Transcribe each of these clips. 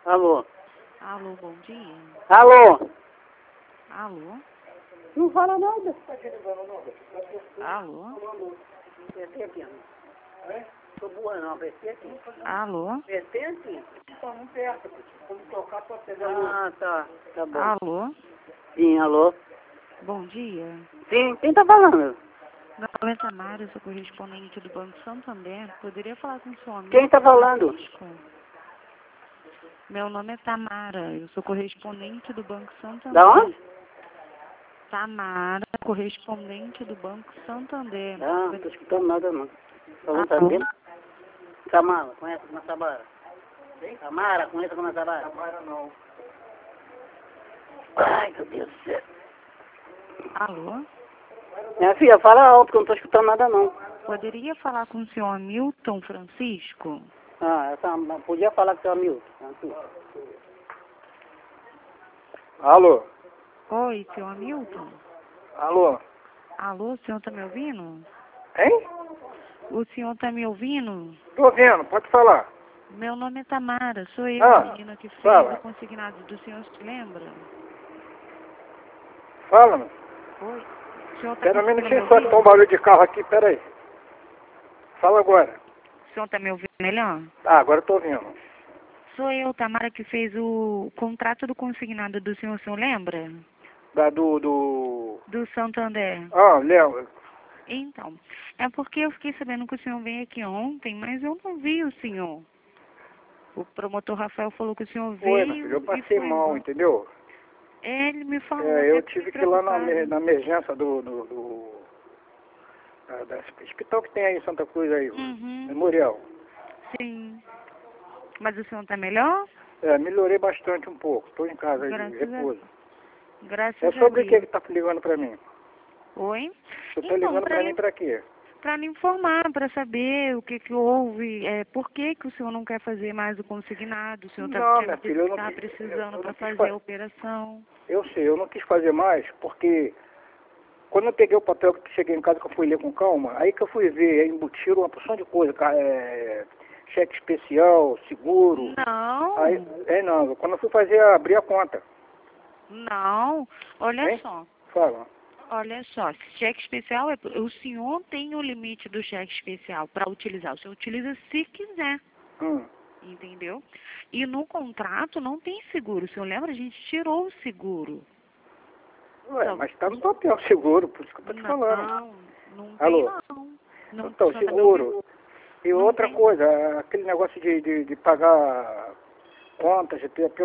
Alô? Alô, bom dia. Alô? Alô? Não fala nada. Alô? Apertei aqui. Tô boa não, apertei aqui. Alô? Apertei aqui. Só não aperta, como tocar pra pegar o... Ah, tá. Tá bom. Alô? Sim, alô? Bom dia. Sim, quem tá falando? Meu nome é Tamara, eu sou correspondente do Banco Santander. Poderia falar com o seu amigo? Quem tá falando? Francisco? Meu nome é Tamara, eu sou correspondente do Banco Santander. Da onde? Tamara, correspondente do Banco Santander. Ah, não tô escutando nada não. Só não Alô? sabendo. Tamara, conhece como é Tabara? Sim? Tamara, conhece como é Tabara? Tamara não. Ai, meu Deus do céu. Alô? Minha filha, fala alto que eu não tô escutando nada não. Poderia falar com o senhor Hamilton Francisco? Ah, podia falar com o seu amigo. Alô? Oi, senhor Hamilton? Alô? Alô, o senhor tá me ouvindo? Hein? O senhor tá me ouvindo? Tô ouvindo, pode falar. Meu nome é Tamara, sou eu, Ah, a menina que fez fala. o consignado do senhor, se lembra? Fala-me. Oi? O senhor tá Pera um conseguindo me minutinho só que tá um ouvir? barulho de carro aqui, pera aí. Fala agora. O senhor tá me ouvindo melhor? Ah, agora eu tô ouvindo. Sou eu, Tamara, que fez o contrato do consignado do senhor, o senhor lembra? Do Santander. Ah, Léo. Então, é porque eu fiquei sabendo que o senhor veio aqui ontem, mas eu não vi o senhor. O promotor Rafael falou que o senhor Oi, meu veio filho, eu e passei foi mal, embora. entendeu? Ele me falou, É, até eu fiquei tive que ir lá na preocupada. emergência da hospital que tem aí em Santa Cruz aí, o Uhum, Memorial. sim. Mas o senhor tá melhor? É, melhorei bastante um pouco. Tô em casa aí de Graças a, repouso. É graças a sobre o que Deus. que tá ligando pra mim? Oi? Você tá Então, ligando pra mim pra quê? para lhe informar, para saber o que que houve, por que que o senhor não quer fazer mais o consignado, o senhor Não, tinha minha me dito filha, que eu não estava quis, precisando eu para não quis fazer a fazer. operação. Eu sei, eu não quis fazer mais, porque quando eu peguei o papel que cheguei em casa, que eu fui ler com calma, aí que eu fui ver, aí embutiram uma porção de coisa, cheque especial, seguro. Aí, Não, não, quando eu fui abrir a conta, não, olha hein? só. Fala. Olha só, cheque especial, o senhor tem o limite do cheque especial para utilizar. O senhor utiliza se quiser, Hum. entendeu? E no contrato não tem seguro. O senhor lembra? A gente tirou o seguro. Ué, Só- mas tá no papel seguro, por isso que eu tô te falando. Não, não tem Alô? não. Não, Então, só tá me ouvindo? seguro. E Não outra tem. coisa, aquele negócio de pagar contas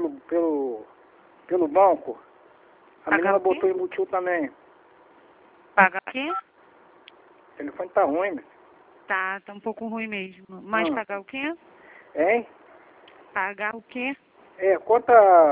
pelo banco, a Pagar menina o quê? botou embutido também. Pagar o quê? O telefone tá ruim, meu. Tá um pouco ruim mesmo. Mas Hum. pagar o quê? Hein? Pagar o quê? É, conta...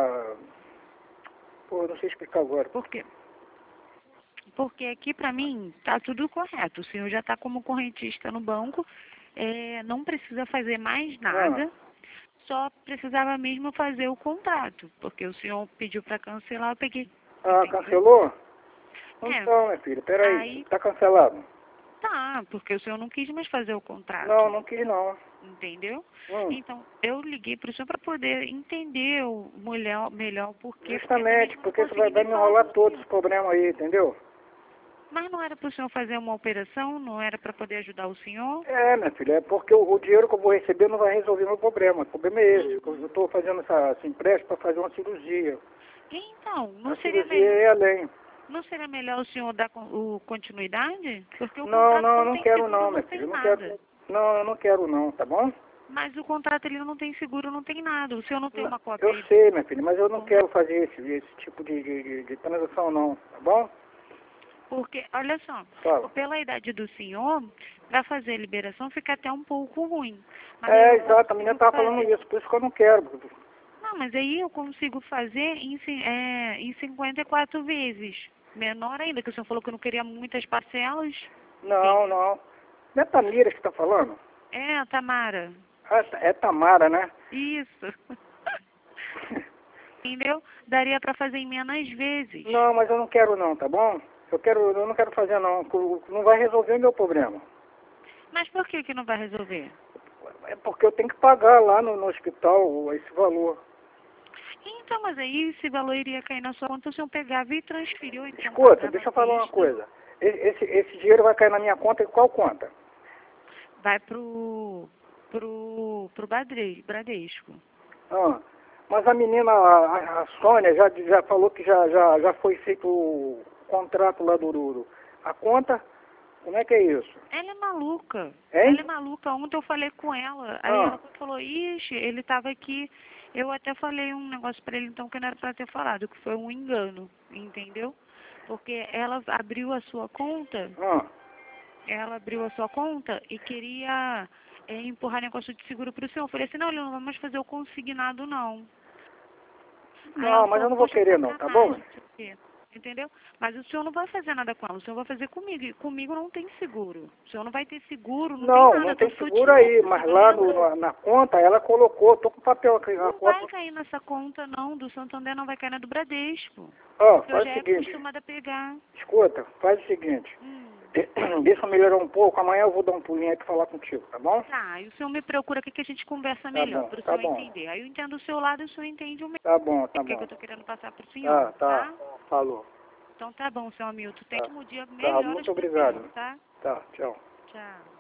Pô, eu não sei explicar agora. Por quê? Porque aqui pra mim tá tudo correto. O senhor já tá como correntista no banco, não precisa fazer mais Ah, nada, só precisava mesmo fazer o contrato, porque o senhor pediu para cancelar, eu peguei, entendeu? cancelou? É, Então, minha filha, peraí. aí Tá cancelado? tá, porque o senhor não quis mais fazer o Não, contrato, não quis não. entendeu? Hum. Então, eu liguei para o senhor para poder entender melhor o porquê, porque até Justamente, mesmo eu não porque isso consegui vai nem me falar com enrolar o todo senhor. esse problema aí, entendeu? Mas não era para o senhor fazer uma operação? Não era para poder ajudar o senhor? É, minha filha, é porque o dinheiro que eu vou receber não vai resolver meu problema. O problema é esse. Eu estou fazendo esse empréstimo para fazer uma cirurgia. Então, A cirurgia é além. não seria melhor o senhor dar continuidade? Porque o Não, contrato não, eu não não tem quero seguro, não, não minha filha. tem Eu não quero. nada. Não, eu não quero não, tá bom? Mas o contrato ele não tem seguro, não tem nada. O senhor não tem Não, uma cópia eu aí? sei, minha filha, mas eu não quero fazer esse tipo de transação não, tá bom? Porque, olha só, Fala. pela idade do senhor, para fazer a liberação fica até um pouco ruim. Mas aí É, eu exato, a menina consigo estava falando fazer. isso, por isso que eu não quero. Não, mas aí eu consigo fazer em 54 vezes. Menor ainda, que o senhor falou que eu não queria muitas parcelas. Não, não. Não é Tamira que está falando? É, Tamara. Ah, é Tamara, né? Isso. Entendeu? Daria para fazer em menos vezes. Não, mas eu não quero não, tá bom? Eu não quero fazer não, não vai resolver meu problema. Mas por que não vai resolver? É porque eu tenho que pagar lá no hospital esse valor. Então, mas aí esse valor iria cair na sua conta se eu pegava e transferiu. Então, Escuta, deixa eu falar uma coisa. Esse dinheiro vai cair na minha conta em qual conta? Vai pro Bradesco. Ah, mas a menina, a Sônia, já falou que já foi feito o contrato lá a conta. Como é que é isso? Ela é maluca. Hein? Ela é maluca. Ontem eu falei com ela. Aí ela falou, ixi, ele estava aqui. Eu até falei um negócio para ele, então, que não era para ter falado, que foi um engano, entendeu? Porque ela abriu a sua conta, e queria empurrar negócio de seguro para o senhor. Eu falei assim, não, não vamos fazer o consignado, não. Não, mas eu não vou querer não, tá bom? Entendeu? Mas o senhor não vai fazer nada com ela, o senhor vai fazer comigo. E comigo não tem seguro. O senhor não vai ter seguro, não tem nada. Não tem seguro aí, mas lá na conta ela colocou, tô com papel aqui na Não conta. vai cair nessa conta, não, do Santander, não vai cair na do Bradesco. Ó, Porque eu faz já o é seguinte, acostumada a pegar. escuta, faz o seguinte, deixa eu melhorar um pouco, amanhã eu vou dar um pulinho aí pra falar contigo, tá bom? Tá, e o senhor me procura aqui que a gente conversa melhor, bom, para o tá senhor bom. entender. Aí eu entendo o seu lado e o senhor entende o meu. Tá bom, O que eu tô querendo passar pro senhor, tá, falou. Então tá bom, seu Hamilton. Tem que dia Tá, melhor muito obrigado. tá? Tá, tchau. Tchau.